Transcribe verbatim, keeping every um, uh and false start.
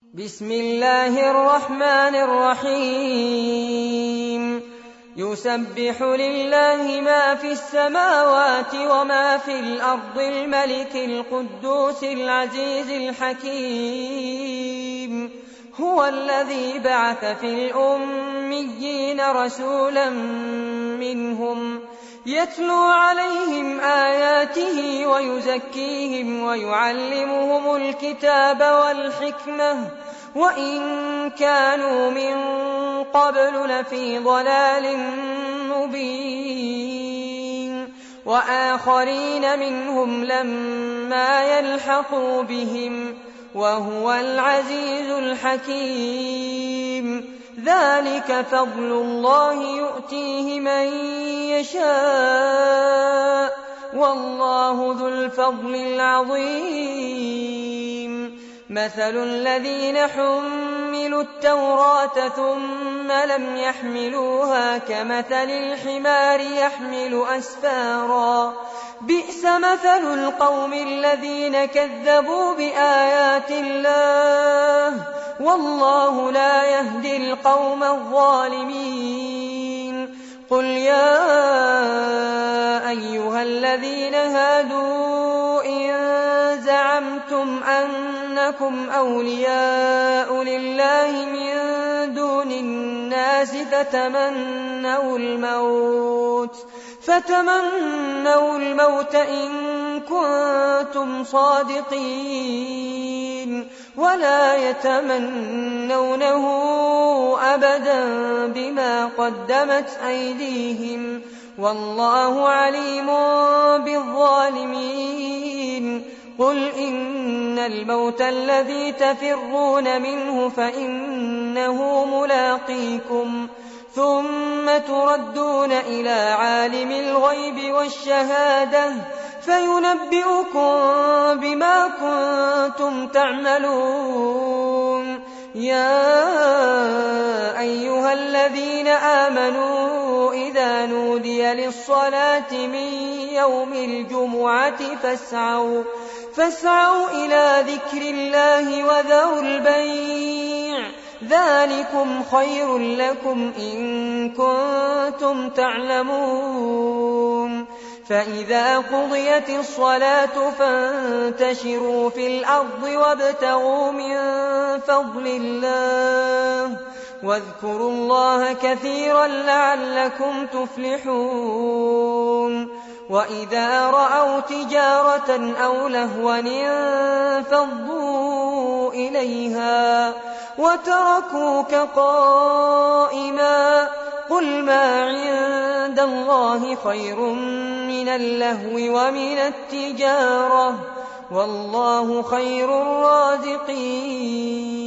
بسم الله الرحمن الرحيم يسبح لله ما في السماوات وما في الأرض الملك القدوس العزيز الحكيم هو الذي بعث في الأميين رسولا منهم يتلو عليهم آياته ويزكيهم ويعلمهم الكتاب والحكمة وإن كانوا من قبل لفي ضلال مبين وآخرين منهم لما يلحقوا بهم وهو العزيز الحكيم ذلك فضل الله يؤتيه من يشاء والله ذو الفضل العظيم مثل الذين حملوا التوراة ثم لم يحملوها كمثل الحمار يحمل أسفارا بئس مثل القوم الذين كذبوا بآيات الله والله لا يهدي القوم الظالمين قل يا أيها الذين هادوا إن زعمتم أنكم أولياء لله من دون الناس فتمنوا الموت فتمنوا الموت إن كنتم صادقين ولا يتمنونه أبدا بما قدمت أيديهم والله عليم بالظالمين قل إن الموت الذي تفرون منه فإنه ملاقيكم ثم تردون إلى عالم الغيب والشهادة فينبئكم بما كنتم تعملون يا أيها الذين آمنوا إذا نودي للصلاة من يوم الجمعة فاسعوا, فاسعوا إلى ذكر الله وذروا البيع ذلكم خير لكم إن كنتم تعلمون فإذا قضيت الصلاة فانتشروا في الأرض وابتغوا من فضل الله واذكروا الله كثيرا لعلكم تفلحون وإذا رأوا تجارة أو لهوا انفضوا إليها وتركوك قائما قل ما عند الله خير من اللهو ومن التجارة والله خير الرازقين